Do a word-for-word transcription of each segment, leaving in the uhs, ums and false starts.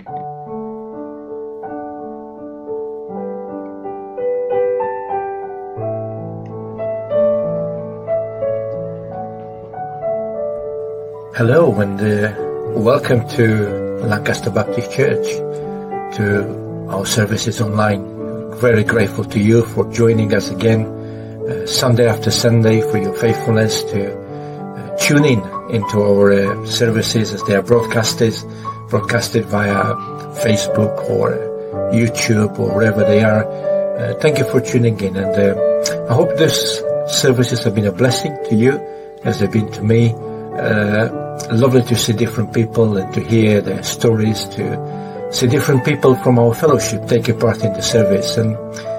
Hello and uh, welcome to Lancaster Baptist Church, to our services online. Very grateful to you for joining us again uh, Sunday after Sunday, for your faithfulness to uh, tune in into our uh, services as they are broadcasted, broadcasted via Facebook or YouTube or wherever they are. Uh, thank you for tuning in, and uh, I hope these services have been a blessing to you as they've been to me. Uh, lovely to see different people and to hear their stories, to see different people from our fellowship taking part in the service. And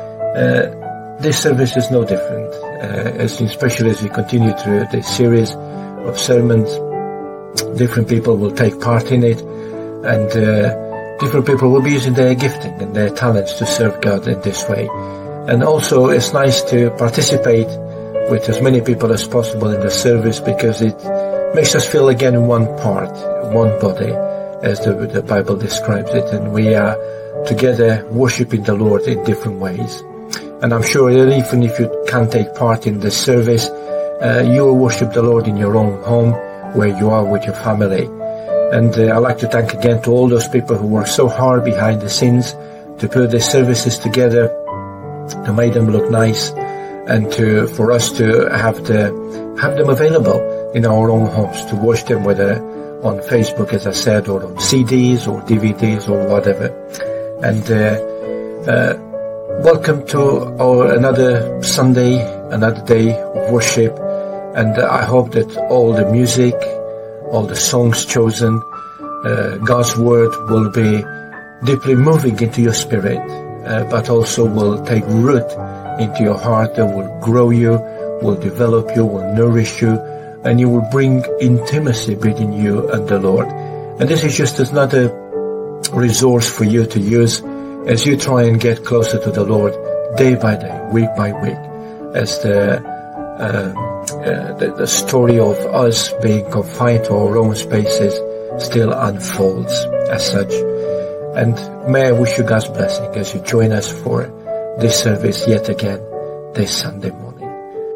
uh, this service is no different, uh, as especially as we continue through this series of sermons. Different people will take part in it, and uh, different people will be using their gifting and their talents to serve God in this way. And also it's nice to participate with as many people as possible in the service, because it makes us feel again one part, one body, as the, the Bible describes it, and we are together worshiping the Lord in different ways. And I'm sure that even if you can't take part in the service, uh, you will worship the Lord in your own home, where you are with your family. And uh, I'd like to thank again to all those people who work so hard behind the scenes to put these services together, to make them look nice, and to for us to have the have them available in our own homes, to watch them, whether on Facebook, as I said, or on C Ds or D V Ds or whatever. And uh, uh, welcome to our another Sunday, another day of worship. And uh, I hope that all the music, all the songs chosen, uh, God's word will be deeply moving into your spirit, uh, but also will take root into your heart, and will grow you, will develop you, will nourish you, and you will bring intimacy between you and the Lord. And this is just another resource for you to use as you try and get closer to the Lord day by day, week by week, as the, uh, uh, the, the story of us being confined to our own spaces still unfolds as such. And may I wish you God's blessing as you join us for this service yet again this Sunday morning.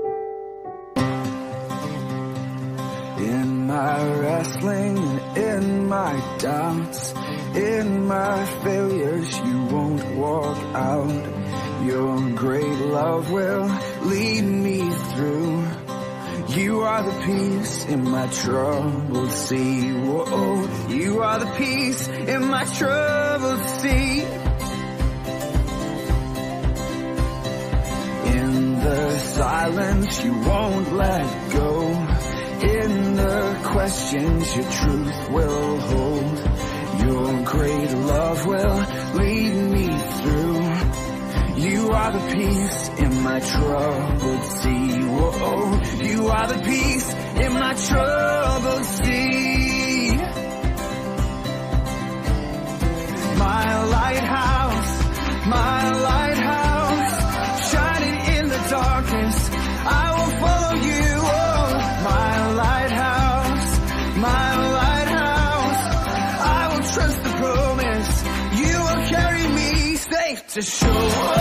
In my wrestling and in my doubts, in my failures, you won't walk out. Your great love will lead me through. You are the peace in my troubled sea. Whoa, you are the peace in my troubled sea. In the silence, you won't let go. In the questions, your truth will hold. Your great love will lead me through. You are the peace in my troubled sea. Whoa, you are the peace in my troubled sea. My lighthouse, my lighthouse, shining in the darkness, I will follow you. Oh, my lighthouse, my lighthouse, I will trust the promise. You will carry me safe to shore.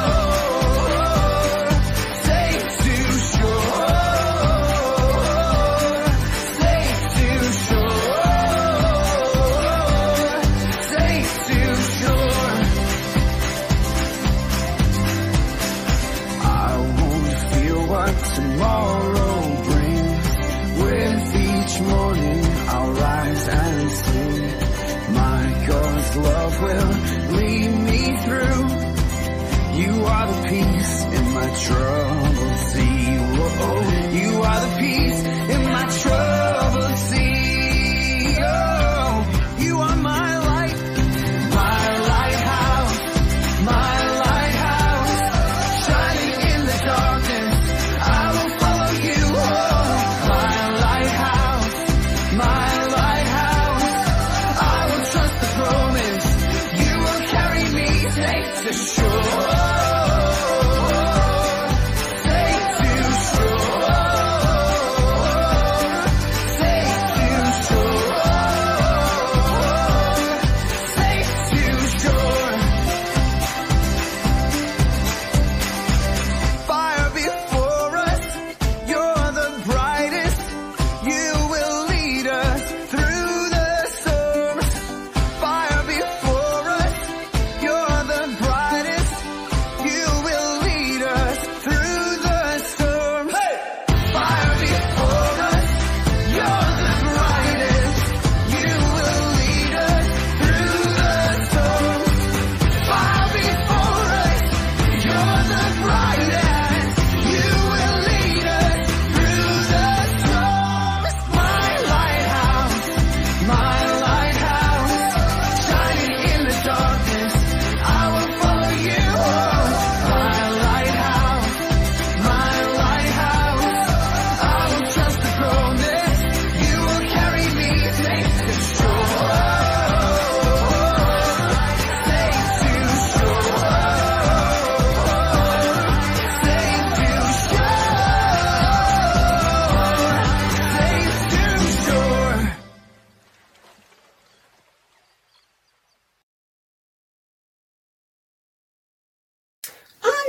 Tomorrow brings, with each morning I'll rise and sing. My God's love will lead me through. You are the peace in my troubled sea. Whoa, you are the peace in my troubled sea. Oh, you are my light, my lighthouse, my lighthouse, shining in the darkness. I will follow you, oh, my lighthouse, my lighthouse. I will trust the promise. You will carry me safe to shore, safe to shore.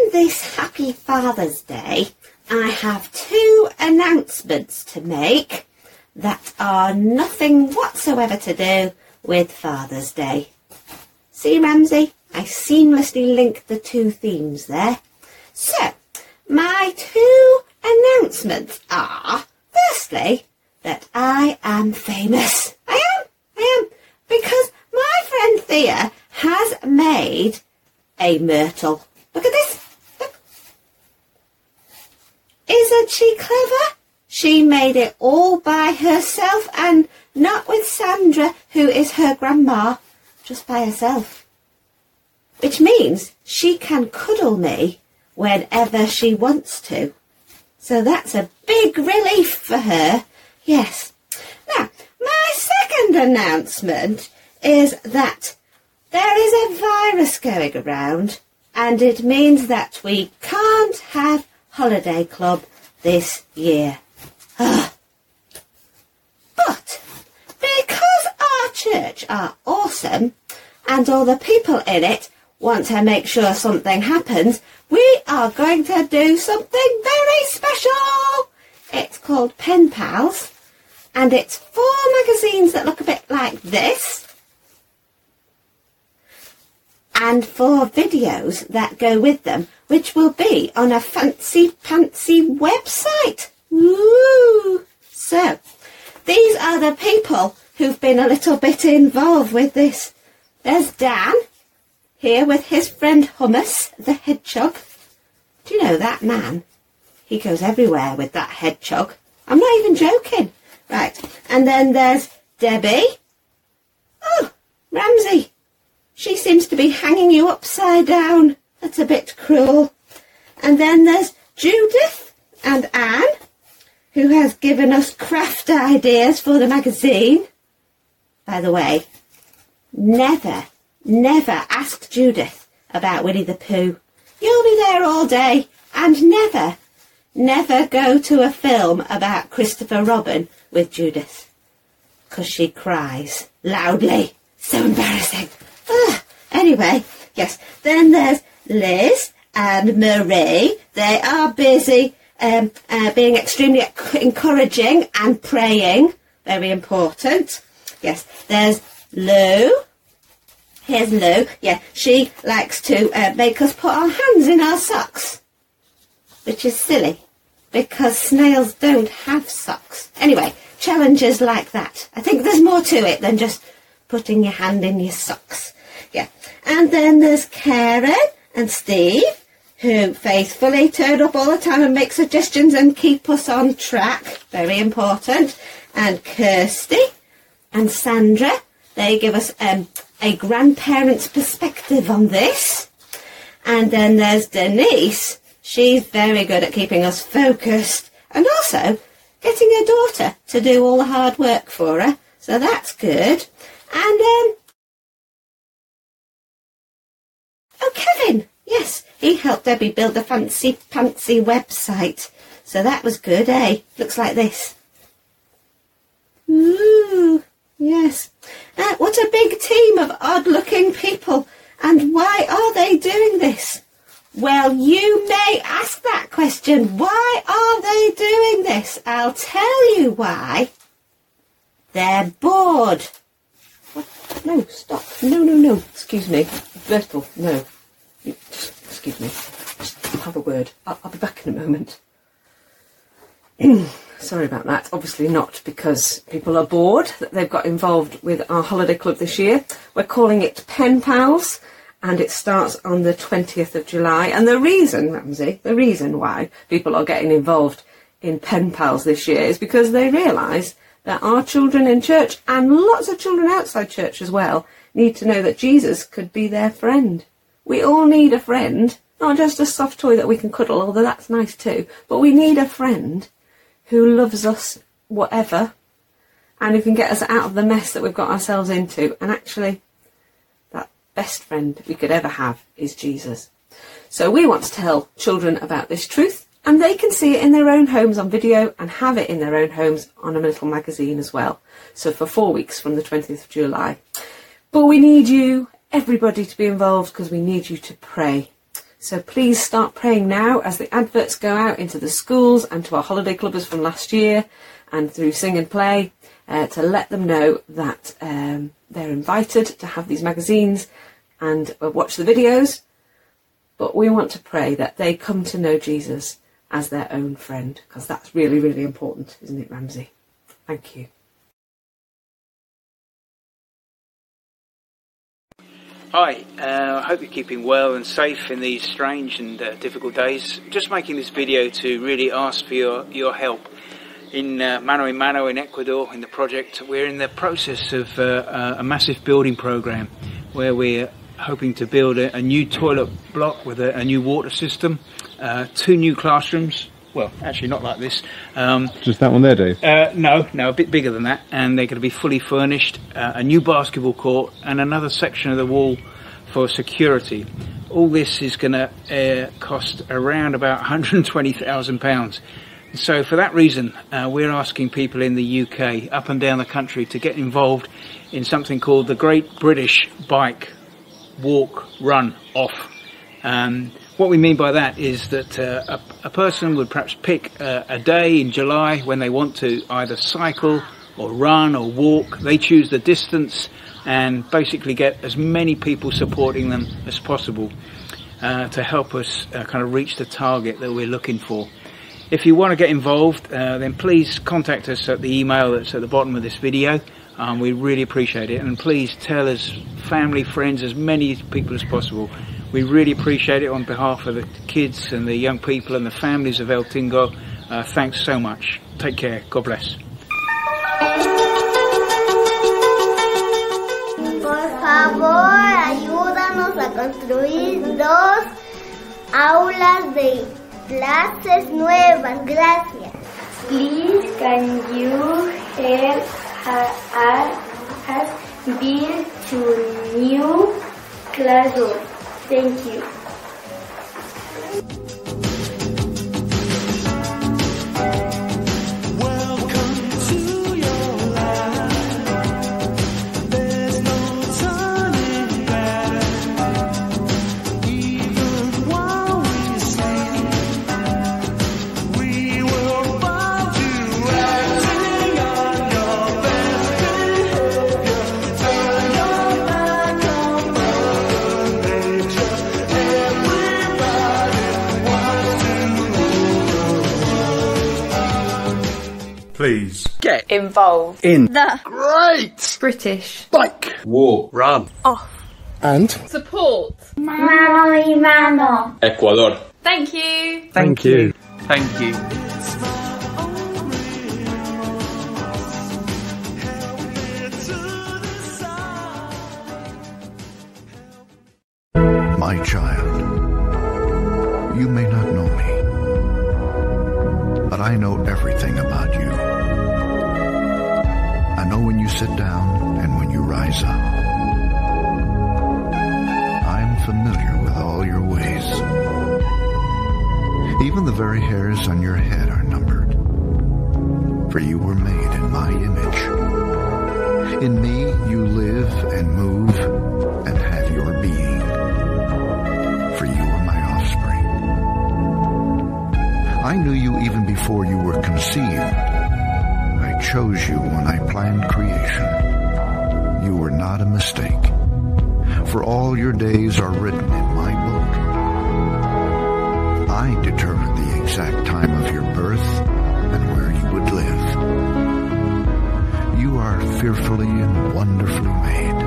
this happy Father's Day, I have two announcements to make that are nothing whatsoever to do with Father's Day. See, Ramsey? I seamlessly linked the two themes there. So, my two announcements are, firstly, that I am famous. I am, I am, because my friend Thea has made a myrtle. Look at this. Look. Isn't she clever? She made it all by herself and not with Sandra, who is her grandma, just by herself. Which means she can cuddle me whenever she wants to. So that's a big relief for her. Yes. Now, my second announcement is that there is a virus going around, and it means that we can't have Holiday Club this year. Ah. But because our church are awesome and all the people in it want to make sure something happens, we are going to do something very special. It's called Pen Pals, and it's four magazines that look a bit like this, and four videos that go with them, which will be on a fancy fancy website. Woo! So, these are the people who've been a little bit involved with this. There's Dan, here with his friend Hummus, the hedgehog. Do you know that man? He goes everywhere with that hedgehog. I'm not even joking. Right, and then there's Debbie. Oh, Ramsey. She seems to be hanging you upside down. That's a bit cruel. And then there's Judith and Anne, who has given us craft ideas for the magazine. By the way, never, never ask Judith about Winnie the Pooh. You'll be there all day. And never, never go to a film about Christopher Robin with Judith, because she cries loudly. So embarrassing. Ah, anyway, yes, then there's Liz and Marie. They are busy um, uh, being extremely encouraging and praying. Very important. Yes, there's Lou. Here's Lou. Yeah, she likes to uh, make us put our hands in our socks, which is silly, because snails don't have socks. Anyway, challenges like that. I think there's more to it than just putting your hand in your socks. Yeah. And then there's Karen and Steve, who faithfully turn up all the time and make suggestions and keep us on track. Very important. And Kirsty and Sandra, they give us um, a grandparent's perspective on this. And then there's Denise. She's very good at keeping us focused and also getting her daughter to do all the hard work for her. So that's good. And, um, oh, Kevin, yes, he helped Debbie build a fancy, fancy website. So that was good, eh? Looks like this. Ooh, yes. Uh, what a big team of odd-looking people. And why are they doing this? Well, you may ask that question. Why are they doing this? I'll tell you why. They're bored. What? No, stop. No, no, no. Excuse me. Bertel, no. You, just, excuse me. Just have a word. I'll, I'll be back in a moment. Sorry about that. Obviously not because people are bored that they've got involved with our holiday club this year. We're calling it Pen Pals, and it starts on the twentieth of July. And the reason, Ramsey, the reason why people are getting involved in Pen Pals this year is because they realise that our children in church, and lots of children outside church as well, need to know that Jesus could be their friend. We all need a friend, not just a soft toy that we can cuddle, although that's nice too, but we need a friend who loves us whatever, and who can get us out of the mess that we've got ourselves into. And actually, that best friend we could ever have is Jesus. So we want to tell children about this truth, and they can see it in their own homes on video and have it in their own homes on a little magazine as well. So for four weeks from the twentieth of July. But we need you, everybody, to be involved, because we need you to pray. So please start praying now as the adverts go out into the schools and to our holiday clubbers from last year and through Sing and Play uh, to let them know that um, they're invited to have these magazines and uh, watch the videos. But we want to pray that they come to know Jesus as their own friend, because that's really, really important, isn't it, Ramsey? Thank you. Hi, uh, I hope you're keeping well and safe in these strange and uh, difficult days. Just making this video to really ask for your, your help. In uh, Mano a Mano in Ecuador, in the project, we're in the process of uh, a massive building program where we're hoping to build a, a new toilet block with a, a new water system, uh, two new classrooms. Well, actually not like this. Um, Just that one there, Dave? Uh, no, no, a bit bigger than that. And they're going to be fully furnished, uh, a new basketball court and another section of the wall for security. All this is going to uh, cost around about one hundred twenty thousand pounds. So for that reason, uh, we're asking people in the U K, up and down the country, to get involved in something called the Great British Bike Walk, Run, Off. Um, what we mean by that is that uh, a, a person would perhaps pick uh, a day in July when they want to either cycle or run or walk. They choose the distance and basically get as many people supporting them as possible uh, to help us uh, kind of reach the target that we're looking for. If you want to get involved, uh, then please contact us at the email that's at the bottom of this video. Um, we really appreciate it, and please tell us, family, friends, as many people as possible. We really appreciate it on behalf of the kids and the young people and the families of El Tingo. Uh, thanks so much. Take care. God bless. Por favor, ayúdanos a construir dos aulas de clases nuevas. Gracias. Please, can you help us build two new classrooms? Thank you. Please get involved in the Great British Bike Walk, Run, Off and support Mano y mano. Ecuador. Thank you. Thank, Thank you. you. Thank you. My child, you may not know me, but I know everything about you. I know when you sit down and when you rise up. I am familiar with all your ways. Even the very hairs on your head are numbered, for you were made in my image. In me you live and move and have your being. For you are my offspring. I knew you even before you were conceived. I chose you when I planned creation. You were not a mistake, for all your days are written in my book. I determined the exact time of your birth and where you would live. You are fearfully and wonderfully made.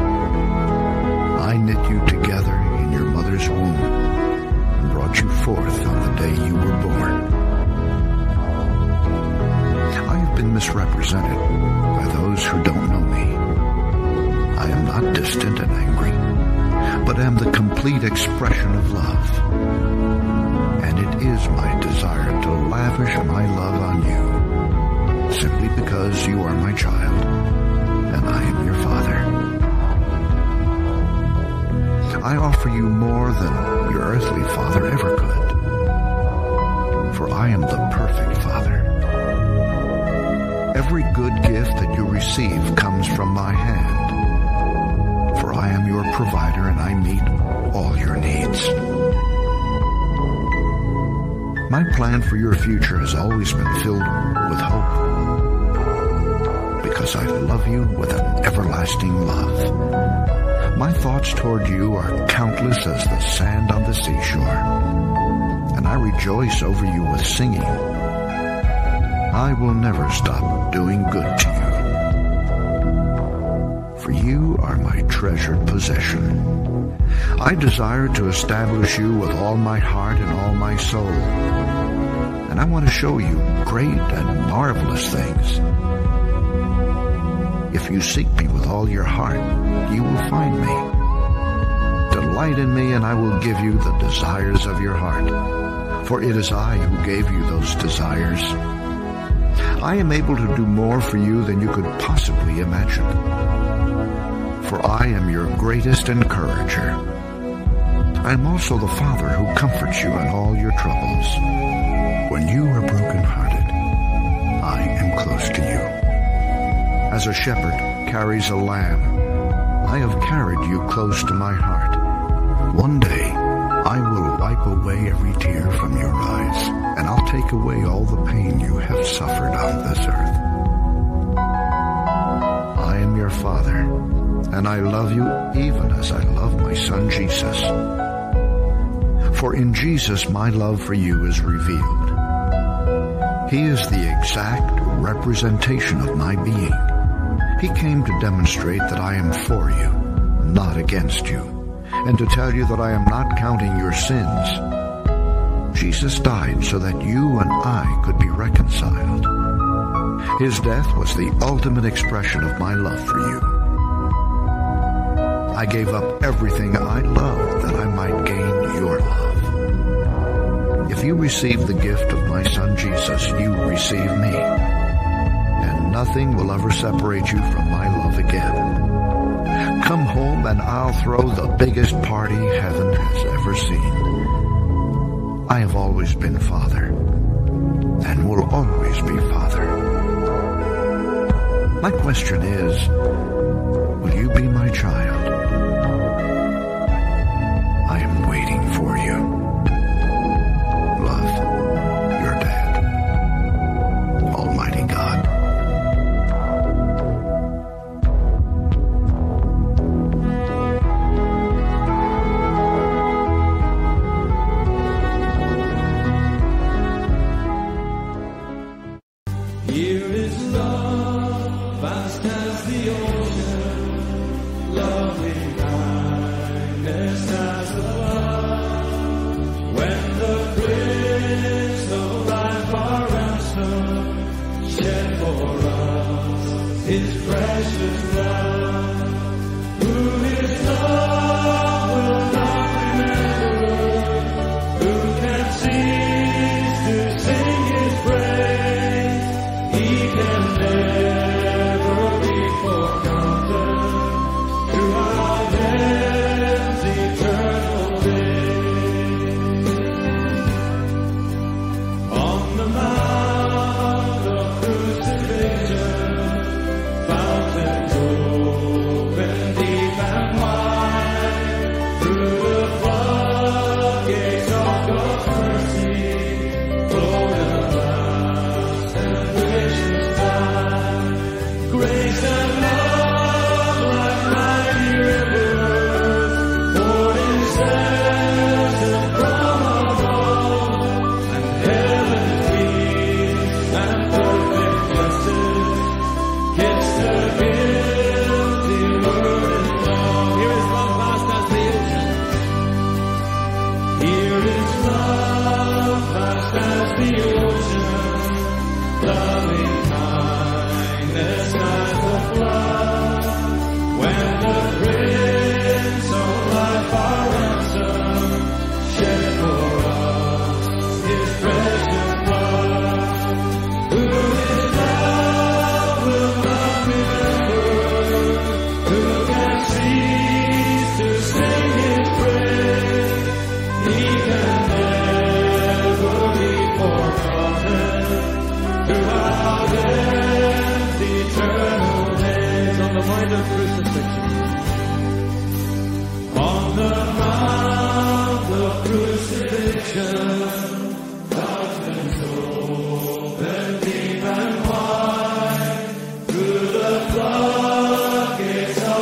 I knit you together in your mother's womb and brought you forth on the day you were born. I have been misrepresented by those who don't know me. I am not distant and angry, but am the complete expression of love. And it is my desire to lavish my love on you, simply because you are my child and I am your father. I offer you more than your earthly father ever could, for I am the perfect father. Every good gift that you receive comes from my hand, for I am your provider and I meet all your needs. My plan for your future has always been filled with hope, because I love you with an everlasting love. My thoughts toward you are countless as the sand on the seashore, and I rejoice over you with singing. I will never stop doing good to you, for you are my treasured possession. I desire to establish you with all my heart and all my soul, and I want to show you great and marvelous things. If you seek me with all your heart, you will find me. Delight in me, and I will give you the desires of your heart, for it is I who gave you those desires. I am able to do more for you than you could possibly imagine, for I am your greatest encourager. I am also the Father who comforts you in all your troubles. When you are brokenhearted, I am close to you. As a shepherd carries a lamb, I have carried you close to my heart. One day, I will wipe away every tear from your eyes, and I'll take away all the pain you have suffered on this earth. I am your Father, and I love you even as I love my Son Jesus. For in Jesus my love for you is revealed. He is the exact representation of my being. He came to demonstrate that I am for you, not against you, and to tell you that I am not counting your sins. Jesus died so that you and I could be reconciled. His death was the ultimate expression of my love for you. I gave up everything I loved that I might gain your love. If you receive the gift of my Son Jesus, you receive me. And nothing will ever separate you from my love again. Come home and I'll throw the biggest party heaven has ever seen. I have always been Father, and will always be Father. My question is, will you be my child? I am waiting for you. Love, your dad. Almighty God. Here is love, vast as the ocean, loving kindness as the flood. When the Prince of Life our ransom shed for us His precious blood, who His love will not remember, who can cease to sing His praise. He can never be forgotten throughout heaven's eternal day. On the mount of crucifixion, fountains open deep and wide. Through the floodgates of God's mercy, flowed a vast and gracious tide. Grace and love like mighty rivers poured incessant from above, and heaven's peace and perfect justice kissed the guilty world in love. Here is love vast as the ocean. Here is love vast as the ocean, loving kindness as the flood. When the Prince of Life our ransom shed for us His precious blood, who His love will not remember, who can cease to sing His praise. He can never be forgotten throughout heaven's eternal days. On the mount of crucifixion, on the mount of crucifixion, thou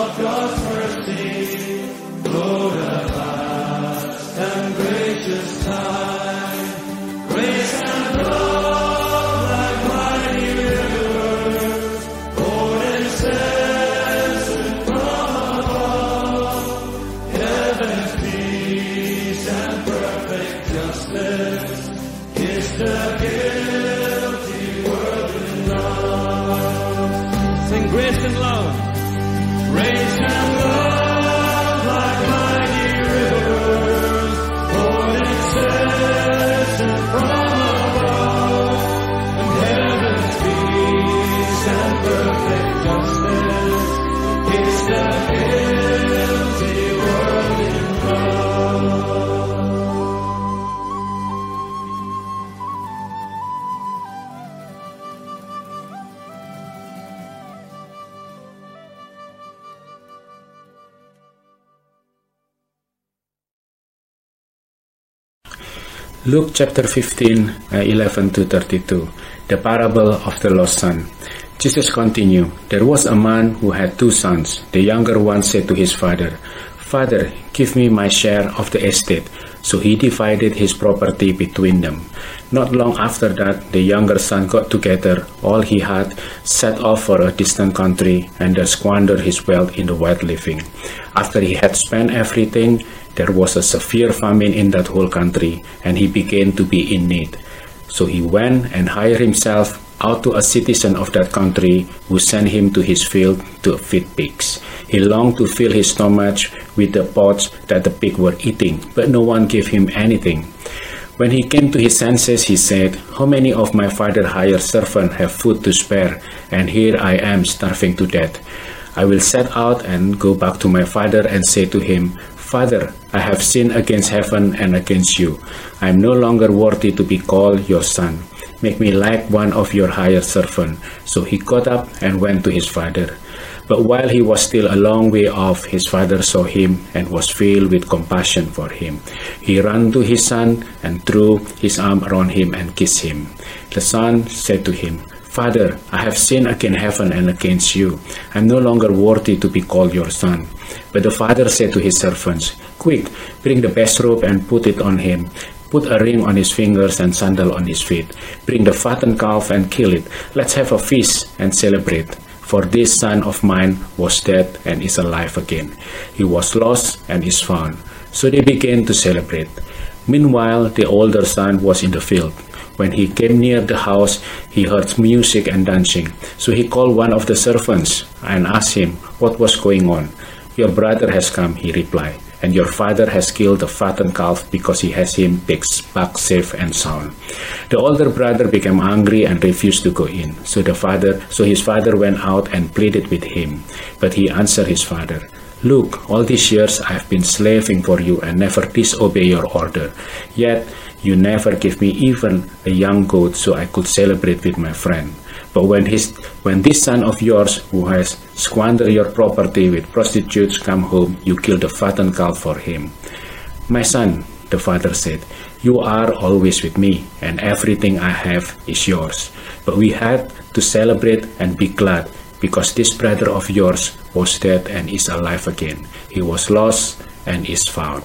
Luke chapter fifteen, uh, eleven to thirty-two, the parable of the lost son. Jesus continued, "There was a man who had two sons. The younger one said to his father, 'Father, give me my share of the estate.' So he divided his property between them. Not long after that, the younger son got together all he had, set off for a distant country, and thus squandered his wealth in the wild living. After he had spent everything, there was a severe famine in that whole country, and he began to be in need. So he went and hired himself out to a citizen of that country, who sent him to his field to feed pigs. He longed to fill his stomach with the pods that the pigs were eating, but no one gave him anything. When he came to his senses, he said, 'How many of my father's hired servants have food to spare, and here I am starving to death? I will set out and go back to my father and say to him, Father, I have sinned against heaven and against you. I am no longer worthy to be called your son. Make me like one of your hired servants.' So he got up and went to his father. But while he was still a long way off, his father saw him and was filled with compassion for him. He ran to his son and threw his arm around him and kissed him. The son said to him, 'Father, I have sinned against heaven and against you. I am no longer worthy to be called your son.' But the father said to his servants, 'Quick, bring the best robe and put it on him. Put a ring on his fingers and sandal on his feet. Bring the fattened calf and kill it. Let's have a feast and celebrate. For this son of mine was dead and is alive again. He was lost and is found.' So they began to celebrate. Meanwhile, the older son was in the field. When he came near the house, he heard music and dancing. So he called one of the servants and asked him what was going on. 'Your brother has come,' he replied, 'and your father has killed the fattened calf because he has him back safe and sound.' The older brother became angry and refused to go in. So the father, so his father went out and pleaded with him. But he answered his father, 'Look, all these years I have been slaving for you and never disobey your order. Yet you never give me even a young goat so I could celebrate with my friend. But when his when this son of yours who has squandered your property with prostitutes come home, you kill the fattened calf for him.' 'My son,' the father said, 'you are always with me, and everything I have is yours. But we had to celebrate and be glad, because this brother of yours was dead and is alive again. He was lost and is found.'"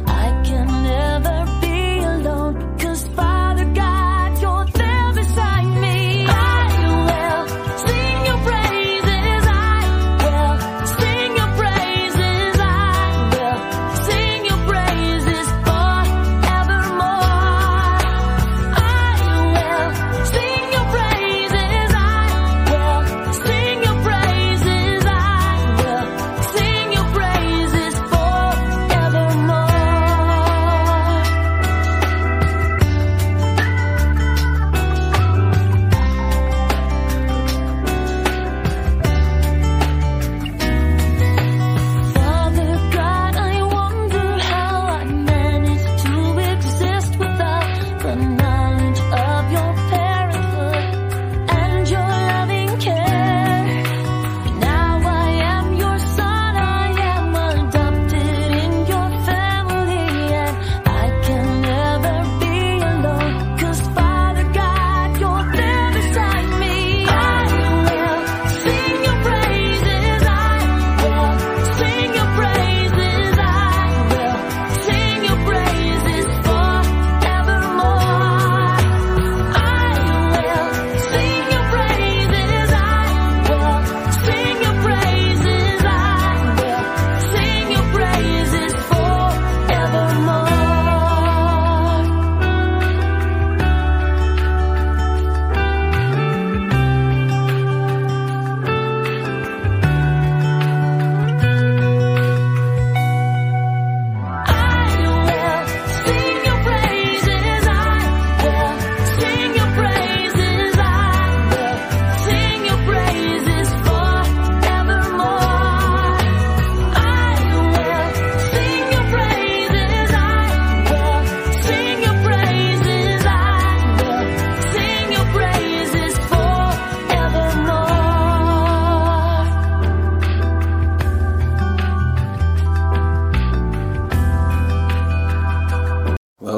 Father God, you're there beside me.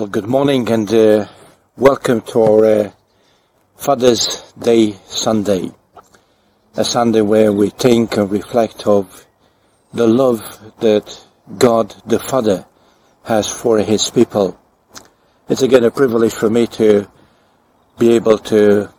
Good morning and uh, welcome to our uh, Father's Day Sunday, a Sunday where we think and reflect of the love that God the Father has for His people. It's again a privilege for me to be able to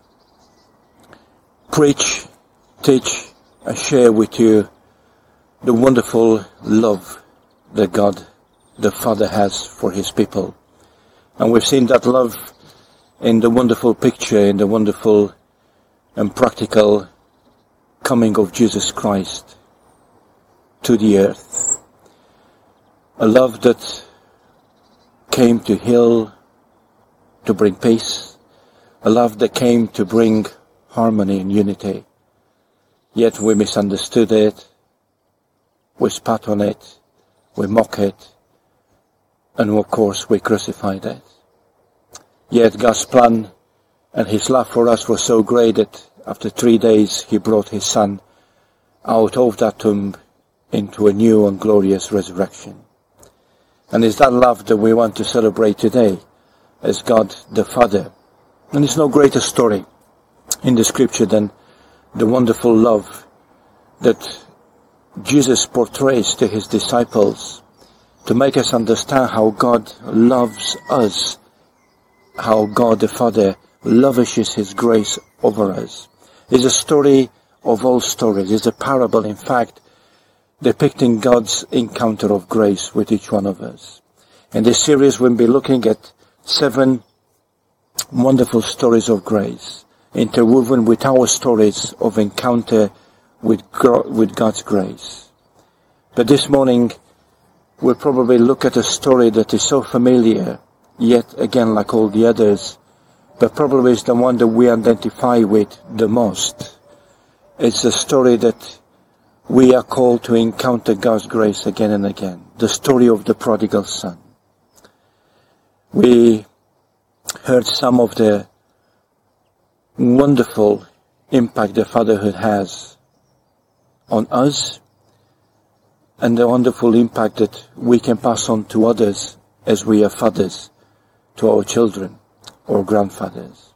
preach, teach and share with you the wonderful love that God the Father has for His people. And we've seen that love in the wonderful picture, in the wonderful and practical coming of Jesus Christ to the earth. A love that came to heal, to bring peace. A love that came to bring harmony and unity. Yet we misunderstood it, we spat on it, we mock it, and of course we crucified it. Yet God's plan and His love for us was so great that after three days He brought His Son out of that tomb into a new and glorious resurrection. And it's that love that we want to celebrate today as God the Father. And there's no greater story in the scripture than the wonderful love that Jesus portrays to His disciples to make us understand how God loves us, how God the Father lavishes His grace over us. It's a story of all stories. It's a parable, in fact, depicting God's encounter of grace with each one of us. In this series we'll be looking at seven wonderful stories of grace, interwoven with our stories of encounter with, with God's grace. But this morning we'll probably look at a story that is so familiar, yet again like all the others, but probably is the one that we identify with the most. It's the story that we are called to encounter God's grace again and again. The story of the prodigal son. We heard some of the wonderful impact that fatherhood has on us, and the wonderful impact that we can pass on to others as we are fathers to our children or grandfathers.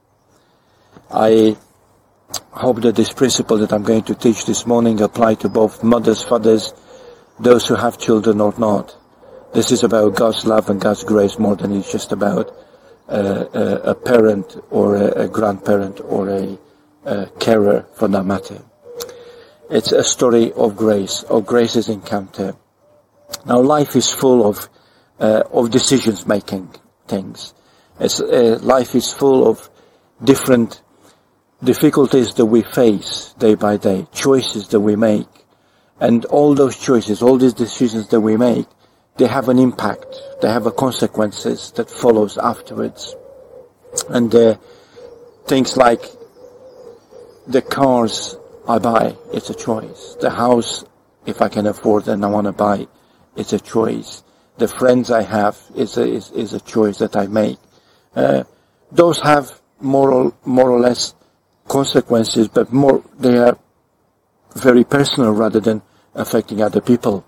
I hope that this principle that I'm going to teach this morning apply to both mothers, fathers, those who have children or not. This is about God's love and God's grace more than it's just about uh, a, a parent or a, a grandparent or a, a carer for that matter. It's a story of grace, of grace's encounter. Now life is full of uh, of decisions making things. It's, uh, life is full of different difficulties that we face day by day, choices that we make. And all those choices, all these decisions that we make, they have an impact, they have a consequences that follows afterwards. And uh, things like the cars I buy, it's a choice. The house, if I can afford and I want to buy, it's a choice. The friends I have is a, is, is a choice that I make. Uh, those have more or, more or less consequences, but more, they are very personal rather than affecting other people.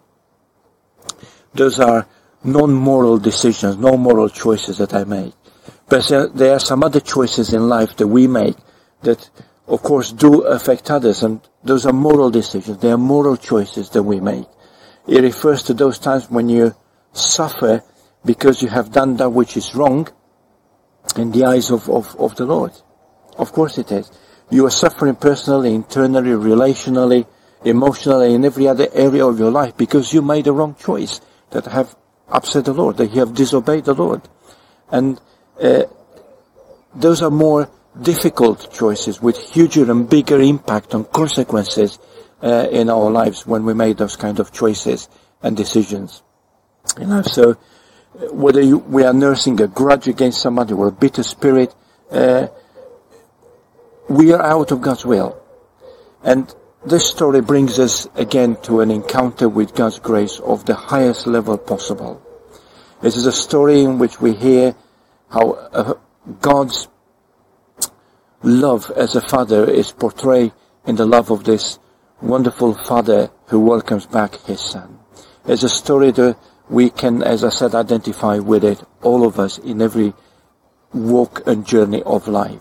Those are non-moral decisions, non-moral choices that I make. But there are some other choices in life that we make that, of course, do affect others, and those are moral decisions. They are moral choices that we make. It refers to those times when you suffer because you have done that which is wrong in the eyes of, of, of the Lord. Of course it is. You are suffering personally, internally, relationally, emotionally, in every other area of your life because you made a wrong choice that have upset the Lord, that you have disobeyed the Lord. And uh, those are more difficult choices with huger and bigger impact on consequences uh, in our lives when we make those kind of choices and decisions. You know, so whether you, we are nursing a grudge against somebody or a bitter spirit, uh, we are out of God's will. And this story brings us again to an encounter with God's grace of the highest level possible. This is a story in which we hear how uh, God's love as a father is portrayed in the love of this wonderful father who welcomes back his son. It's a story that, we can, as I said, identify with it, all of us, in every walk and journey of life.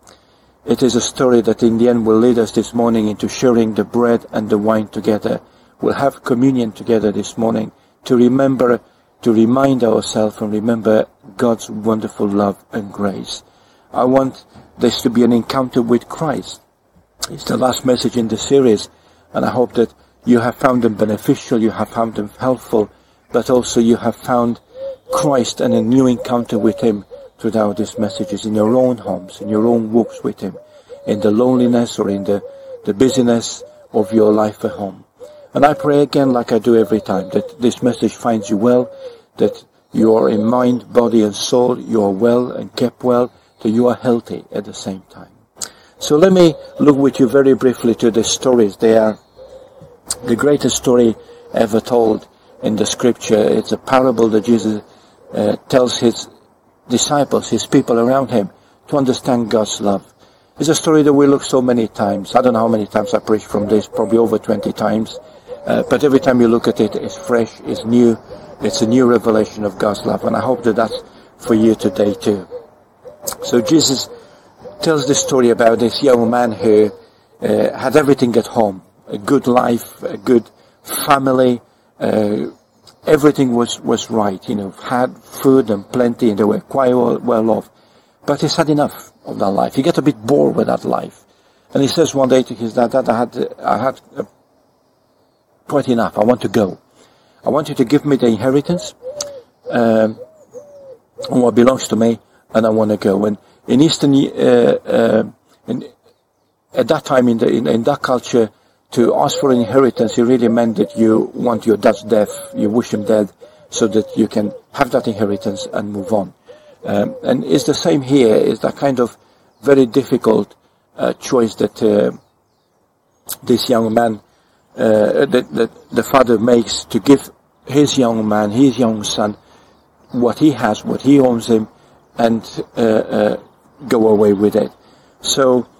It is a story that in the end will lead us this morning into sharing the bread and the wine together. We'll have communion together this morning to remember, to remind ourselves and remember God's wonderful love and grace. I want this to be an encounter with Christ. It's the last message in the series, and I hope that you have found them beneficial, you have found them helpful, but also you have found Christ and a new encounter with Him throughout these messages, in your own homes, in your own walks with Him, in the loneliness or in the, the busyness of your life at home. And I pray again, like I do every time, that this message finds you well, that you are in mind, body and soul, you are well and kept well, that you are healthy at the same time. So let me look with you very briefly to the stories. They are the greatest story ever told in the scripture. It's a parable that Jesus uh, tells His disciples, His people around Him, to understand God's love. It's a story that we look so many times. I don't know how many times I preached from this, probably over twenty times. Uh, but every time you look at it, it's fresh, it's new, it's a new revelation of God's love. And I hope that that's for you today too. So Jesus tells this story about this young man who uh, had everything at home. A good life, a good family, uh, everything was, was right, you know, had food and plenty, and they were quite well, well off. But he's had enough of that life. He got a bit bored with that life. And he says one day to his dad, Dad, I had, I had uh, quite enough. I want to go. I want you to give me the inheritance, um, on what belongs to me, and I want to go. And in Eastern, uh, uh, in, at that time in, the, in, in that culture, to ask for an inheritance, it really meant that you want your dad's death, you wish him dead, so that you can have that inheritance and move on. Um, and it's the same here. It's that kind of very difficult uh, choice that uh, this young man, uh, that, that the father makes, to give his young man, his young son, what he has, what he owns him, and uh, uh, go away with it. So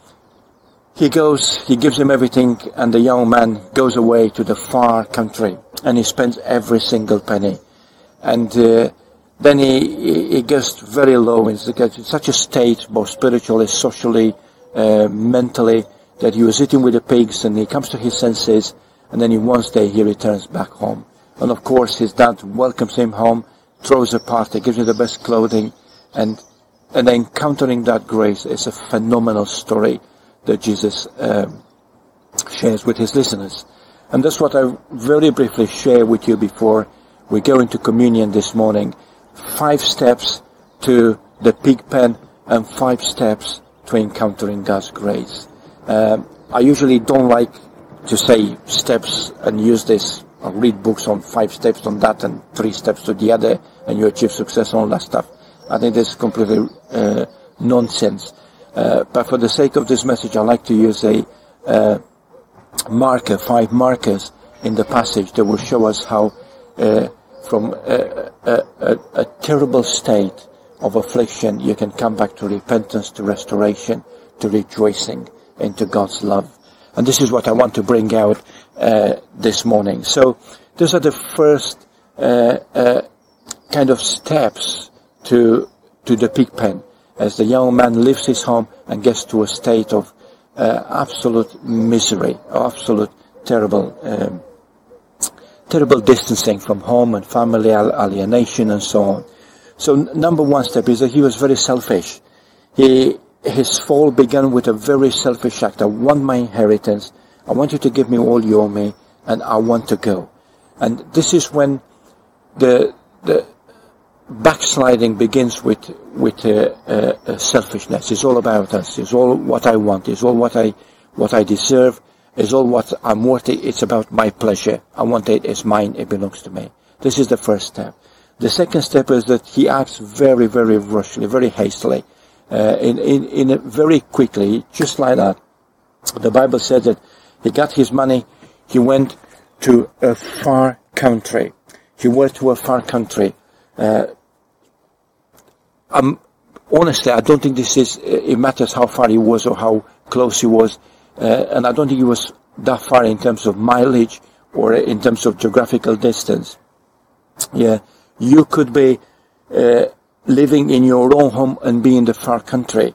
he goes, he gives him everything, and the young man goes away to the far country, and he spends every single penny. And uh, then he, he gets very low, in such a state, both spiritually, socially, uh, mentally, that he was eating with the pigs, and he comes to his senses, and then in one day he returns back home. And of course his dad welcomes him home, throws a party, gives him the best clothing, and and encountering that grace is a phenomenal story that Jesus um, shares with his listeners. And that's what I very briefly share with you before we go into communion this morning. Five steps to the pig pen and five steps to encountering God's grace. Um, I usually don't like to say steps and use this. I'll read books on five steps on that and three steps to the other, and you achieve success on all that stuff. I think this is completely uh, nonsense. Uh, but for the sake of this message, I like to use a uh, marker, five markers in the passage that will show us how uh, from a, a, a, a terrible state of affliction you can come back to repentance, to restoration, to rejoicing into God's love. And this is what I want to bring out uh, this morning. So these are the first uh, uh, kind of steps to to the pig pen, as the young man leaves his home and gets to a state of uh, absolute misery, absolute terrible, um, terrible distancing from home and family, alienation and so on. So number one step is that he was very selfish. He his fall began with a very selfish act. I want my inheritance. I want you to give me all you owe me, and I want to go. And this is when the the backsliding begins with with uh, uh, selfishness. It's all about us. It's all what I want. It's all what I what I deserve. It's all what I'm worth. It's about my pleasure. I want it. It's mine. It belongs to me. This is the first step. The second step is that he acts very, very rushly, very hastily, uh, in in in a very quickly, just like that. The Bible said that he got his money. He went to a far country. He went to a far country. Uh, Um, honestly, I don't think this is, it matters how far he was or how close he was, uh, and I don't think he was that far in terms of mileage or in terms of geographical distance. Yeah, you could be uh, living in your own home and be in the far country.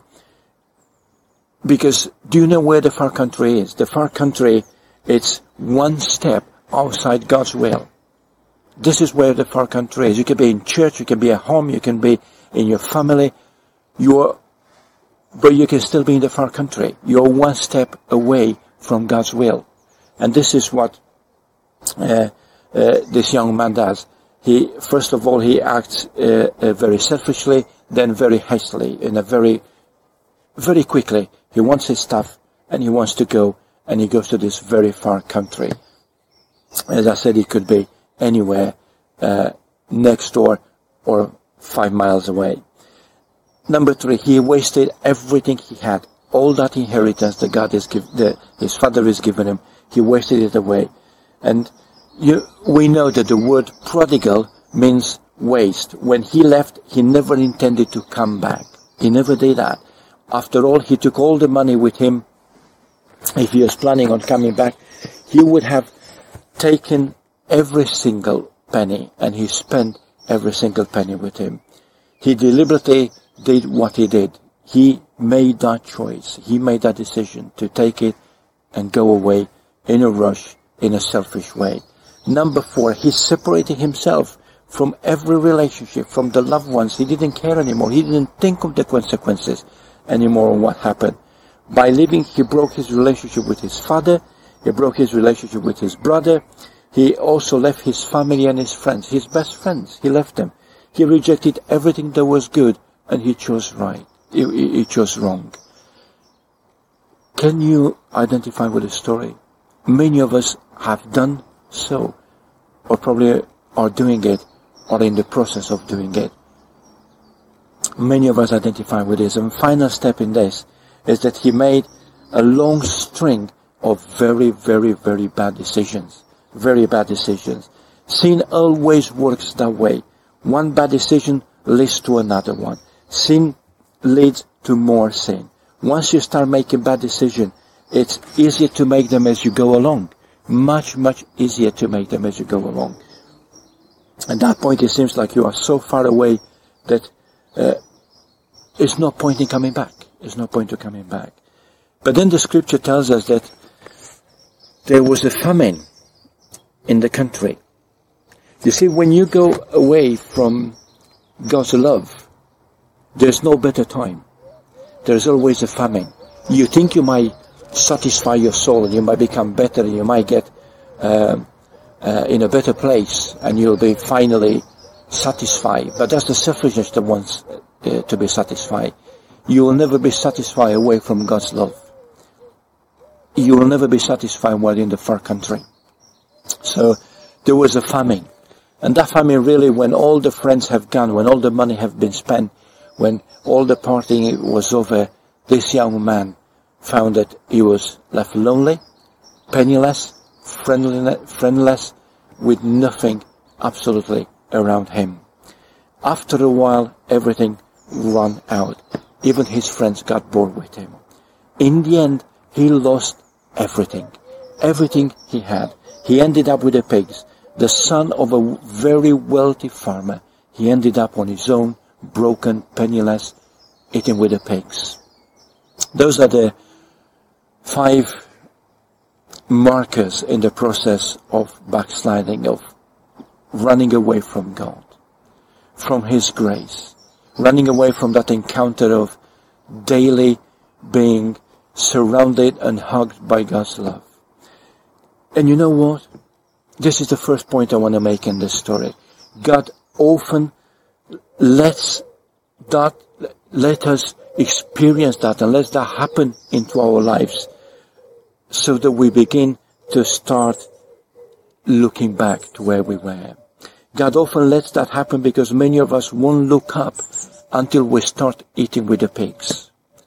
Because do you know where the far country is? The far country, it's one step outside God's will. This is where the far country is. You can be in church, you can be at home, you can be in your family, you're, but you can still be in the far country. You're one step away from God's will. And this is what uh, uh, this young man does. He, first of all, he acts uh, uh, very selfishly, then very hastily, in a very, very quickly. He wants his stuff, and he wants to go, and he goes to this very far country. As I said, it could be anywhere uh, next door or five miles away. Number three, he wasted everything he had, all that inheritance that God is give, the, his father has given him. He wasted it away, and you, we know that the word prodigal means waste. When he left, he never intended to come back. He never did that. After all, he took all the money with him. If he was planning on coming back, he would have taken every single penny, and he spent every single penny with him. He deliberately did what he did. He made that choice. He made that decision to take it and go away in a rush, in a selfish way. Number four, he separated himself from every relationship, from the loved ones. He didn't care anymore. He didn't think of the consequences anymore on what happened. By leaving, he broke his relationship with his father. He broke his relationship with his brother. He also left his family and his friends, his best friends. He left them. He rejected everything that was good, and he chose right. He, he chose wrong. Can you identify with the story? Many of us have done so, or probably are doing it, or in the process of doing it. Many of us identify with this. And final step in this is that he made a long string of very, very, very bad decisions. Very bad decisions. Sin always works that way. One bad decision leads to another one. Sin leads to more sin. Once you start making bad decisions, it's easier to make them as you go along. Much, much easier to make them as you go along. At that point, it seems like you are so far away that uh, it's no point in coming back. There's no point in coming back. But then the scripture tells us that there was a famine in the country. You see, when you go away from God's love, there's no better time. There's always a famine. You think you might satisfy your soul, and you might become better, and you might get uh, uh, in a better place, and you'll be finally satisfied. But that's the selfishness that wants uh, to be satisfied. You will never be satisfied away from God's love. You will never be satisfied while in the far country. So there was a famine. And that famine really, when all the friends have gone, when all the money have been spent, when all the partying was over, this young man found that he was left lonely, penniless, friendless, with nothing absolutely around him. After a while, everything ran out. Even his friends got bored with him. In the end, he lost everything. Everything he had. He ended up with the pigs. The son of a very wealthy farmer. He ended up on his own, broken, penniless, eating with the pigs. Those are the five markers in the process of backsliding, of running away from God, from His grace, running away from that encounter of daily being surrounded and hugged by God's love. And you know what? This is the first point I want to make in this story. God often lets that, let us experience that and let that happen into our lives so that we begin to start looking back to where we were. God often lets that happen because many of us won't look up until we start eating with the pigs.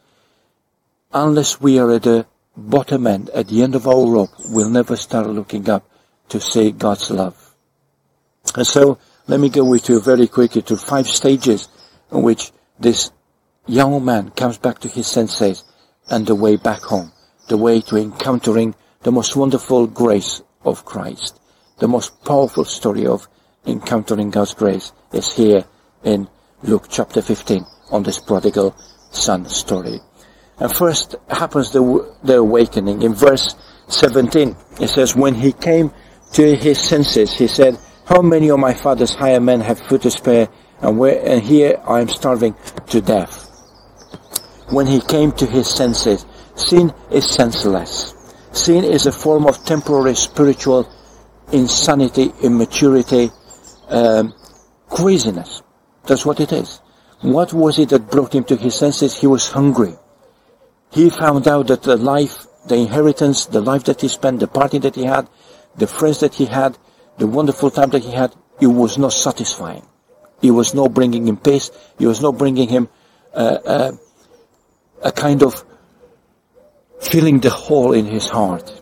Unless we are at the bottom end, at the end of our rope, we'll never start looking up to see God's love. And so, let me go with you very quickly to five stages in which this young man comes back to his senses and the way back home, the way to encountering the most wonderful grace of Christ, the most powerful story of encountering God's grace is here in Luke chapter fifteen on this prodigal son story. And first happens the, the awakening. In verse seventeen, it says, when he came to his senses, he said, how many of my father's hired men have food to spare, and where, and here I am starving to death. When he came to his senses, sin is senseless. Sin is a form of temporary spiritual insanity, immaturity, um, craziness. That's what it is. What was it that brought him to his senses? He was hungry. He found out that the life, the inheritance, the life that he spent, the party that he had, the friends that he had, the wonderful time that he had, it was not satisfying. It was not bringing him peace. It was not bringing him uh, uh, a kind of filling the hole in his heart.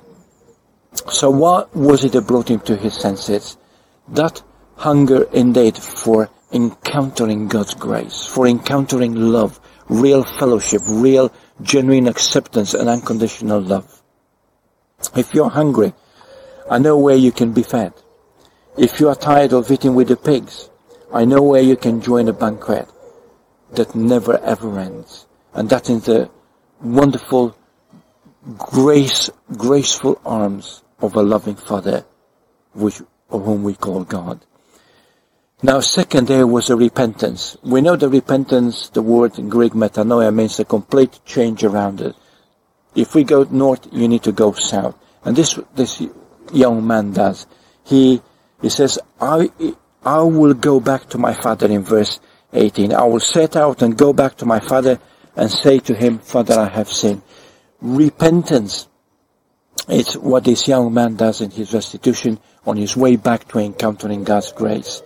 So what was it that brought him to his senses? That hunger indeed for encountering God's grace, for encountering love, real fellowship, real genuine acceptance and unconditional love. If you're hungry, I know where you can be fed. If you are tired of eating with the pigs, I know where you can join a banquet that never ever ends. And that is the wonderful, grace, graceful arms of a loving Father, which, of whom we call God. Now, second, there was a repentance. We know the repentance, the word in Greek metanoia, means a complete change around it. If we go north, you need to go south. And this, this young man does. He, he says, I, I will go back to my father in verse eighteen. I will set out and go back to my father and say to him, Father, I have sinned. Repentance, it's what this young man does in his restitution on his way back to encountering God's grace.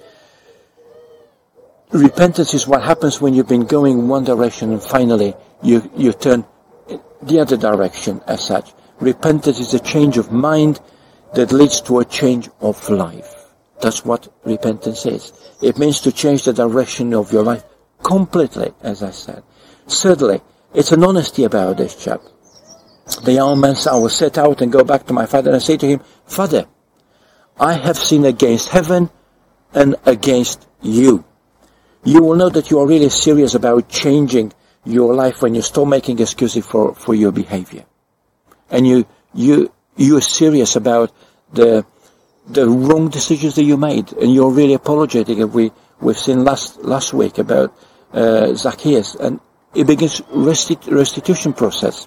Repentance is what happens when you've been going one direction and finally you, you turn the other direction as such. Repentance is a change of mind that leads to a change of life. That's what repentance is. It means to change the direction of your life completely, as I said. Thirdly, it's an honesty about this chap. The young man said, I will set out and go back to my father and say to him, Father, I have sinned against heaven and against you. You will know that you are really serious about changing your life when you stop making excuses for, for your behavior. And you, you, you're serious about the, the wrong decisions that you made. And you're really apologetic. We, we've seen last, last week about, uh, Zacchaeus. And it begins restit- restitution process.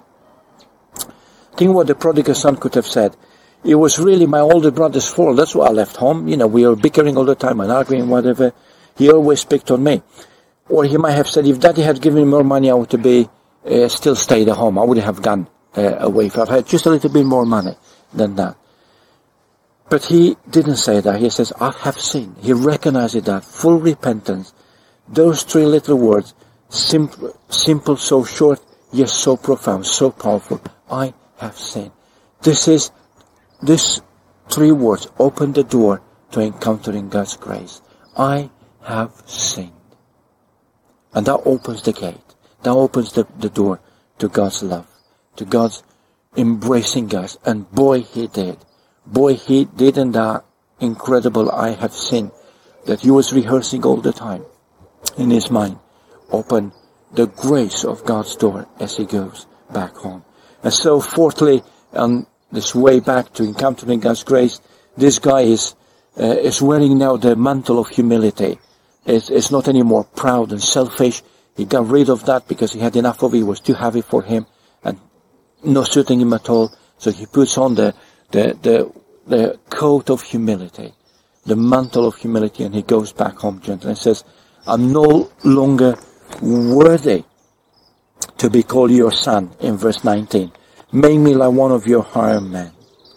Think what the prodigal son could have said. It was really my older brother's fault. That's why I left home. You know, we were bickering all the time and arguing, whatever. He always picked on me. Or he might have said, if Daddy had given me more money, I would be uh, still stayed at home. I would have gone uh, away if I had just a little bit more money than that. But he didn't say that. He says, I have sinned. He recognized that. Full repentance. Those three little words, simple, simple, so short, yet so profound, so powerful. I have sinned. This is, this three words open the door to encountering God's grace. I have sinned. And that opens the gate. That opens the, the door to God's love, to God's embracing us. And boy, he did. Boy, he did in that incredible I have sinned that he was rehearsing all the time in his mind. Open the grace of God's door as he goes back home. And so fourthly, on this way back to encountering God's grace, this guy is uh, is wearing now the mantle of humility. It's, it's not anymore proud and selfish. He got rid of that because he had enough of it. It was too heavy for him and not suiting him at all. So he puts on the, the, the, the coat of humility, the mantle of humility, and he goes back home gentle and says, I'm no longer worthy to be called your son, in verse nineteen. Make me like one of your hired men.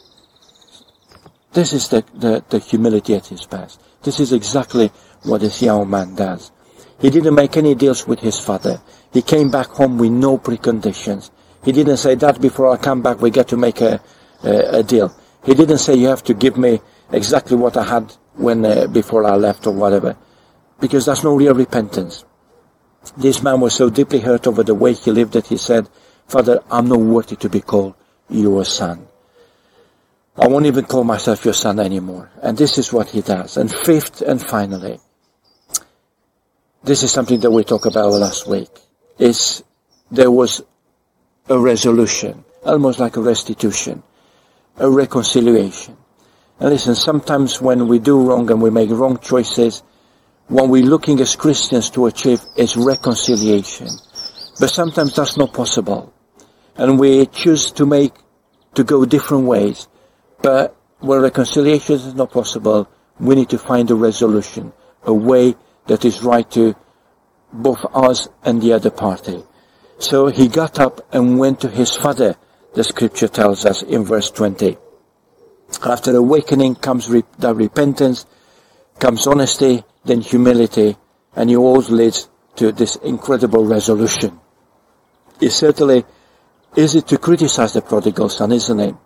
This is the, the, the humility at his best. This is exactly what this young man does. He didn't make any deals with his father. He came back home with no preconditions. He didn't say, Dad, before I come back, we get to make a, a, a deal. He didn't say, you have to give me exactly what I had when uh, before I left or whatever. Because that's no real repentance. This man was so deeply hurt over the way he lived that he said, Father, I'm not worthy to be called your son. I won't even call myself your son anymore. And this is what he does. And fifth and finally, this is something that we talked about last week, is there was a resolution, almost like a restitution, a reconciliation. And listen, sometimes when we do wrong and we make wrong choices, what we're looking as Christians to achieve is reconciliation. But sometimes that's not possible. And we choose to make, to go different ways. But where reconciliation is not possible, we need to find a resolution, a way that is right to both us and the other party. So he got up and went to his father, the scripture tells us in verse twenty. After awakening comes re- the repentance, comes honesty, then humility, and it all leads to this incredible resolution. It certainly easy to criticize the prodigal son, isn't it?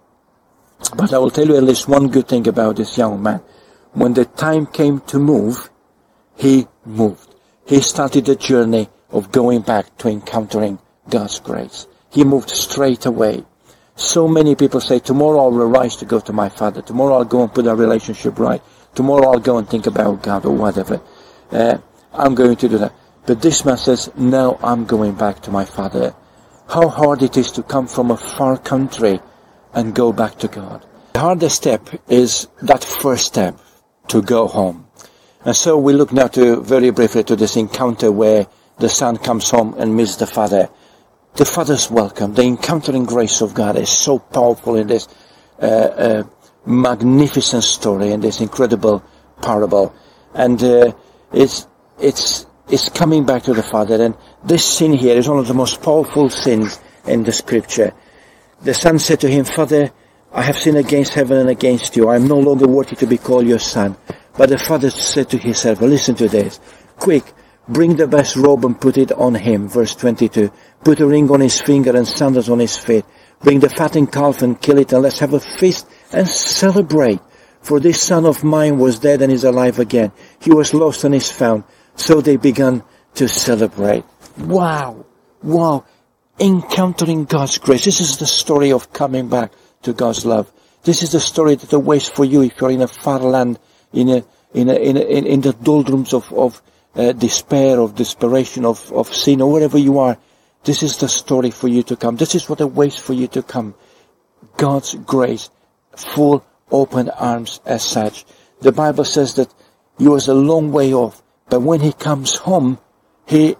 But I will tell you at least one good thing about this young man. When the time came to move, he moved. He started the journey of going back to encountering God's grace. He moved straight away. So many people say, tomorrow I'll arise to go to my father. Tomorrow I'll go and put our relationship right. Tomorrow I'll go and think about God or whatever. Uh, I'm going to do that. But this man says, no, I'm going back to my father. How hard it is to come from a far country and go back to God. The hardest step is that first step, to go home. And so we look now to, very briefly, to this encounter where the son comes home and meets the father. The father's welcome, the encountering grace of God is so powerful in this uh, uh, magnificent story, in this incredible parable. And uh, it's, it's, it's coming back to the father. And this sin here is one of the most powerful sins in the scripture. The son said to him, Father, I have sinned against heaven and against you. I am no longer worthy to be called your son. But the father said to his servant, listen to this. Quick, bring the best robe and put it on him. Verse twenty-two. Put a ring on his finger and sandals on his feet. Bring the fattened calf and kill it, and let's have a feast and celebrate. For this son of mine was dead and is alive again. He was lost and is found. So they began to celebrate. Wow. Wow. Encountering God's grace. This is the story of coming back to God's love. This is the story that awaits for you if you're in a far land, in a, in a, in a, in, in the doldrums of, of uh, despair, of desperation, of, of sin, or wherever you are. This is the story for you to come. This is what awaits for you to come. God's grace, full open arms as such. The Bible says that he was a long way off, but when he comes home, he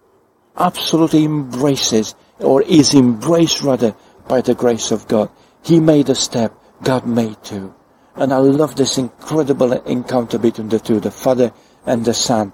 absolutely embraces, or is embraced rather, by the grace of God. He made a step, God made two. And I love this incredible encounter between the two, the father and the son.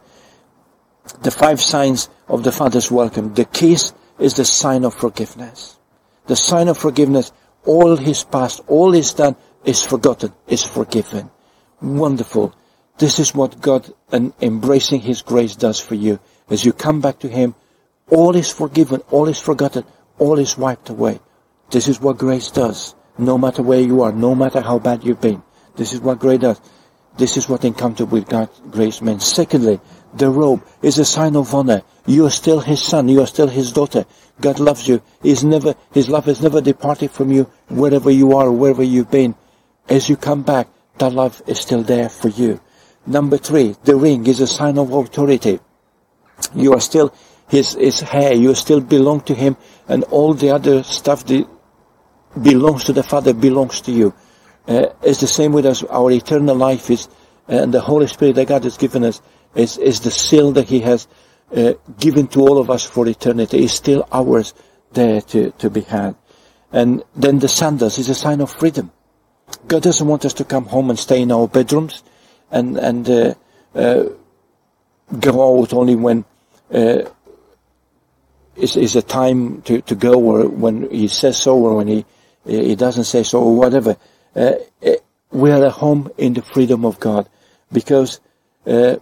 The five signs of the father's welcome. The kiss is the sign of forgiveness. The sign of forgiveness, all his past, all he's done is forgotten, is forgiven. Wonderful. This is what God, and embracing his grace, does for you. As you come back to him, all is forgiven, all is forgotten, all is wiped away. This is what grace does. No matter where you are, no matter how bad you've been. This is what grace does. This is what encounter with God's grace means. Secondly, the robe is a sign of honor. You are still his son. You are still his daughter. God loves you. He's never, his love has never departed from you, wherever you are, wherever you've been. As you come back, that love is still there for you. Number three, the ring is a sign of authority. You are still his, his heir. You still belong to him, and all the other stuff that belongs to the Father belongs to you. Uh, it's the same with us. Our eternal life is, and the Holy Spirit that God has given us is, is the seal that he has uh, given to all of us for eternity. Is still ours there to, to be had. And then the sandals is a sign of freedom. God doesn't want us to come home and stay in our bedrooms and, and uh, uh, go out only when uh, is is a time to, to go, or when he says so, or when he he doesn't say so, or whatever. Uh, we are at home in the freedom of God, because uh,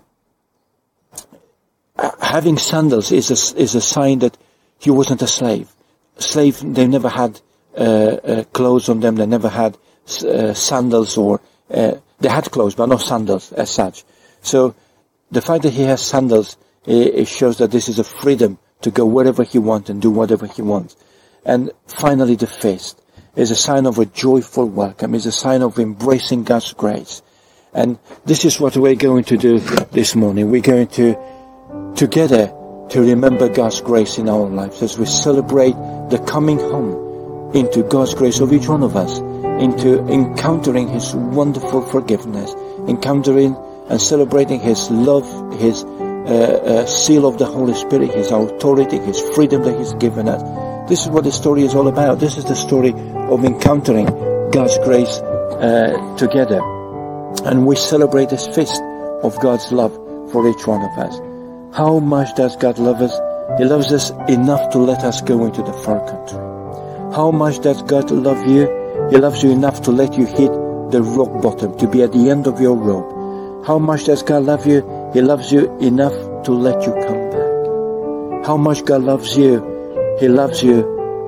having sandals is a, is a sign that he wasn't a slave. Slave, they never had uh, uh, clothes on them. They never had uh, sandals, or uh, they had clothes, but not sandals as such. So the fact that he has sandals, it, it shows that this is a freedom to go wherever he wants and do whatever he wants. And finally, the feast. is a sign of a joyful welcome, is a sign of embracing God's grace. And this is what we're going to do this morning. We're going to, together, to remember God's grace in our lives as we celebrate the coming home into God's grace of each one of us, into encountering His wonderful forgiveness, encountering and celebrating His love, His uh, uh, seal of the Holy Spirit, His authority, His freedom that He's given us. This is what the story is all about. This is the story of encountering God's grace uh, together. And we celebrate this feast of God's love for each one of us. How much does God love us? He loves us enough to let us go into the far country. How much does God love you? He loves you enough to let you hit the rock bottom, to be at the end of your rope. How much does God love you? He loves you enough to let you come back. How much God loves you? He loves you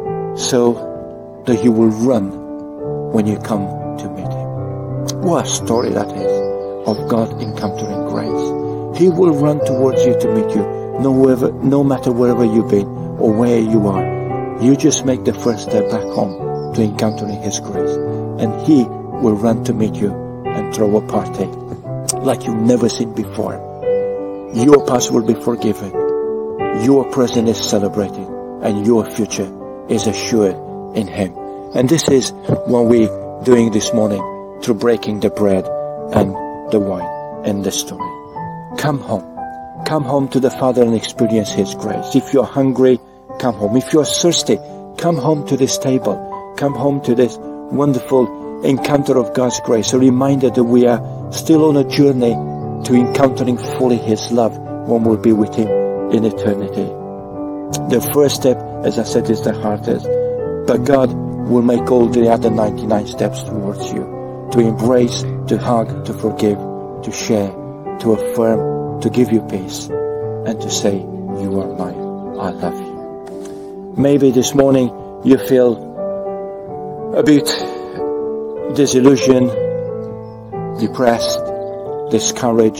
so that He will run when you come to meet Him. What a story that is of God encountering grace. He will run towards you to meet you, no, wherever, no matter wherever you've been or where you are. You just make the first step back home to encountering His grace, and He will run to meet you and throw a party like you've never seen before. Your past will be forgiven, your present is celebrated, and your future is assured in Him. And this is what we're doing this morning through breaking the bread and the wine and the story. Come home. Come home to the Father and experience His grace. If you're hungry, come home. If you're thirsty, come home to this table. Come home to this wonderful encounter of God's grace. A reminder that we are still on a journey to encountering fully His love when we'll be with Him in eternity. The first step, as I said, is the hardest. But God will make all the other ninety-nine steps towards you. To embrace, to hug, to forgive, to share, to affirm, to give you peace, and to say, you are mine, I love you. Maybe this morning you feel a bit disillusioned, depressed, discouraged,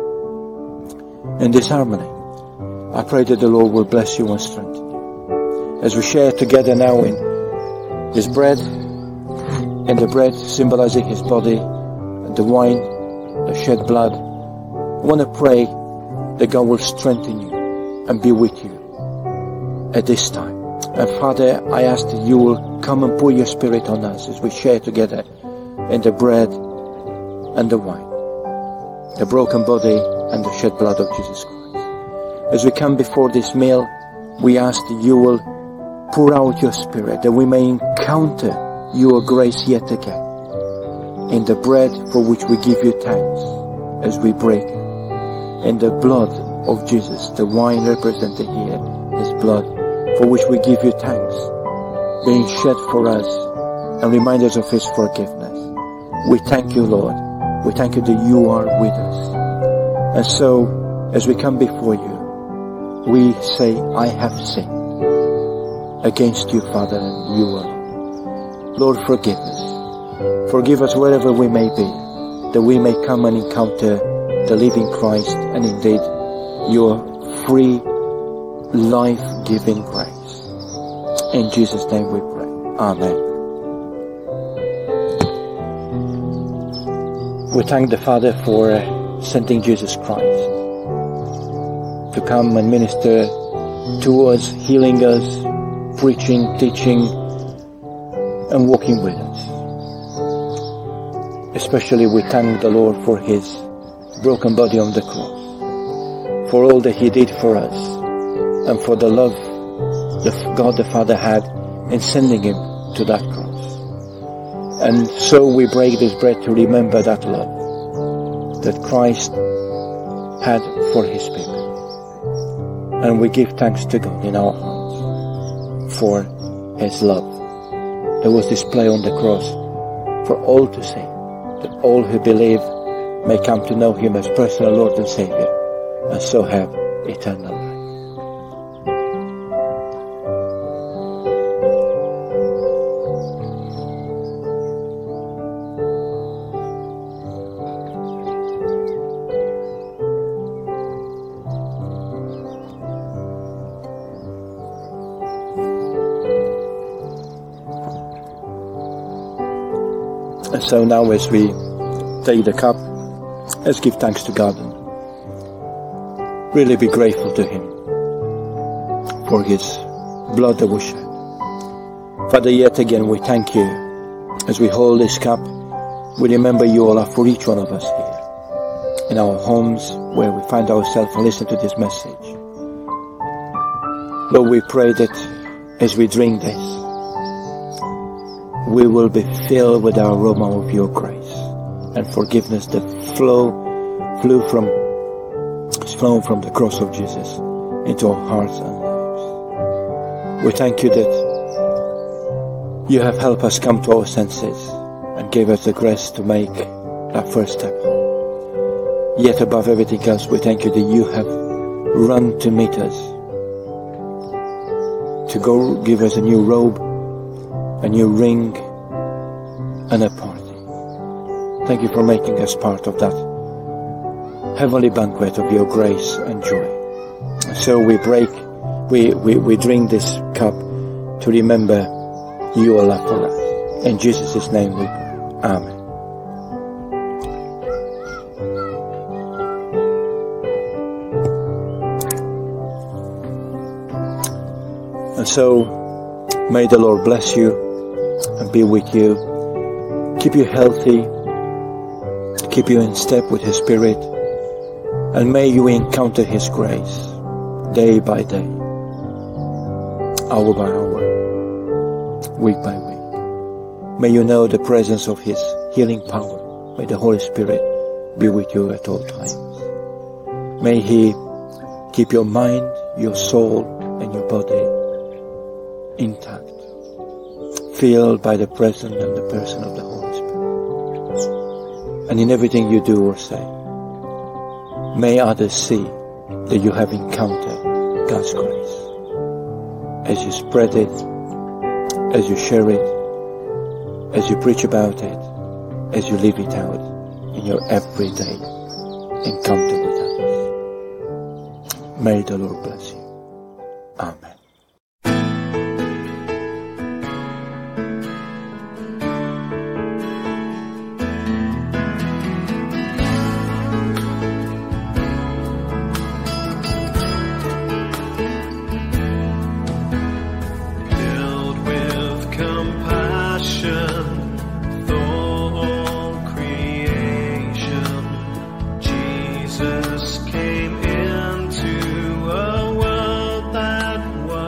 and disharmony. I pray that the Lord will bless you and strengthen you. As we share together now in His bread, and the bread symbolizing His body, and the wine, the shed blood, I want to pray that God will strengthen you and be with you at this time. And Father, I ask that you will come and pour your Spirit on us as we share together in the bread and the wine, the broken body and the shed blood of Jesus Christ. As we come before this meal, we ask that you will pour out your Spirit, that we may encounter your grace yet again in the bread for which we give you thanks as we break, in the blood of Jesus, the wine represented here, His blood for which we give you thanks, being shed for us and remind us of His forgiveness. We thank you, Lord. We thank you that you are with us. And so, as we come before you, we say, I have sinned against you, Father, and you alone. Lord, forgive us. Forgive us wherever we may be, that we may come and encounter the living Christ and indeed your free, life-giving grace. In Jesus' name we pray. Amen. We thank the Father for uh, sending Jesus Christ to come and minister to us, healing us, preaching, teaching, and walking with us. Especially we thank the Lord for His broken body on the cross, for all that He did for us, and for the love that God the Father had in sending Him to that cross. And so we break this bread to remember that love that Christ had for His people. And we give thanks to God in our hearts for His love that was displayed on the cross for all to see, that all who believe may come to know Him as personal Lord and Savior, and so have eternal life. And so now as we take the cup, let's give thanks to God and really be grateful to Him for His blood that was shed. Father, yet again we thank You as we hold this cup. We remember You, O Lord, for each one of us here in our homes where we find ourselves and listen to this message. Lord, we pray that as we drink this, we will be filled with the aroma of Your grace and forgiveness that flow, flew from, flown from the cross of Jesus into our hearts and lives. We thank You that You have helped us come to our senses and gave us the grace to make that first step home. Yet above everything else, we thank You that You have run to meet us, to go give us a new robe, a new ring, and a party. Thank You for making us part of that heavenly banquet of Your grace and joy. So we break, we, we, we drink this cup to remember Your love for us. In Jesus' name we pray. Amen. And so, may the Lord bless you and be with you, keep you healthy, keep you in step with His Spirit, and may you encounter His grace day by day, hour by hour, week by week. May you know the presence of His healing power. May the Holy Spirit be with you at all times. May He keep your mind, your soul, and your body intact, filled by the presence and the person of the Holy Spirit. And in everything you do or say, may others see that you have encountered God's grace as you spread it, as you share it, as you preach about it, as you live it out in your everyday encounter with others. May the Lord bless you. Amen. Jesus came into a world that was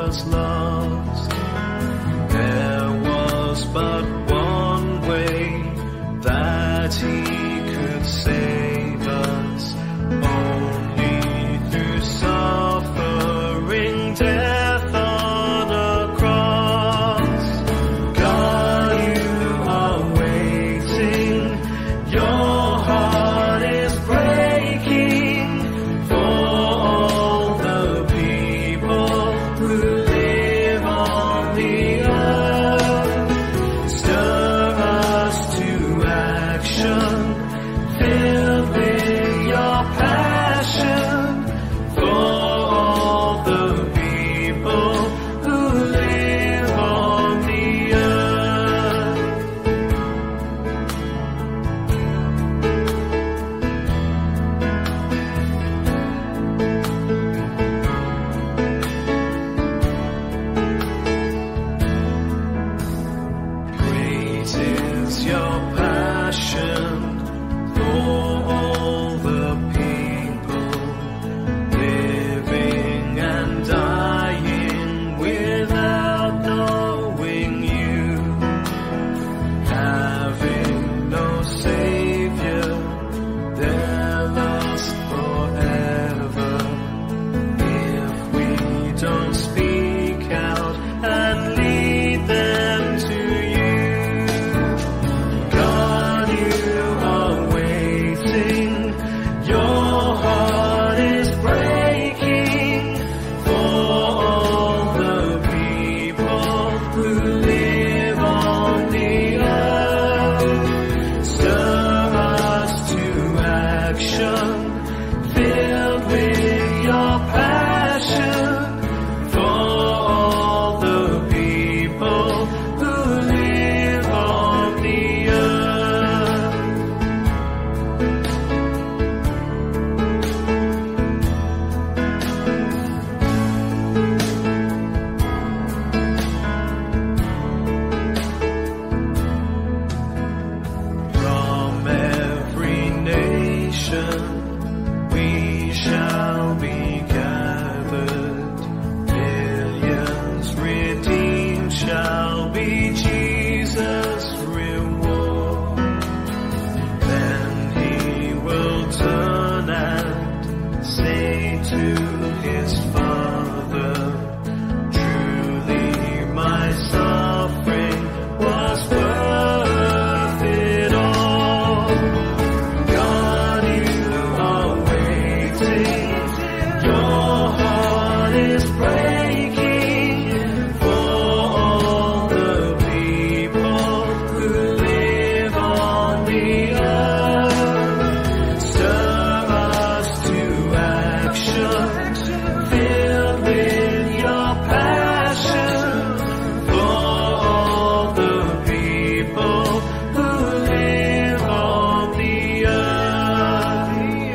be Jesus' reward. Then he will turn and say to his Father, truly my suffering was worth it all. God, you are waiting, your heart is breaking for all the people who live on the earth. Stir us to action, filled with your passion for all the people who live on the earth.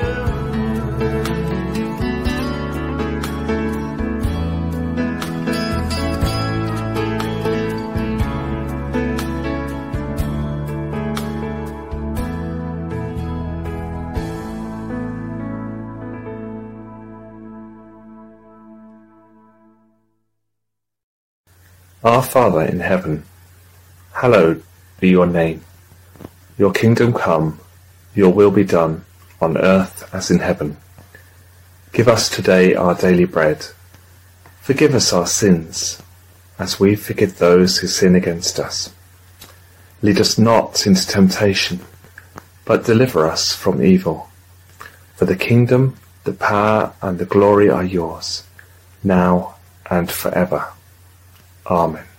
Our Father in heaven, hallowed be your name. Your kingdom come, your will be done, on earth as in heaven. Give us today our daily bread. Forgive us our sins, as we forgive those who sin against us. Lead us not into temptation, but deliver us from evil. For the kingdom, the power, and the glory are yours, now and forever. Amen.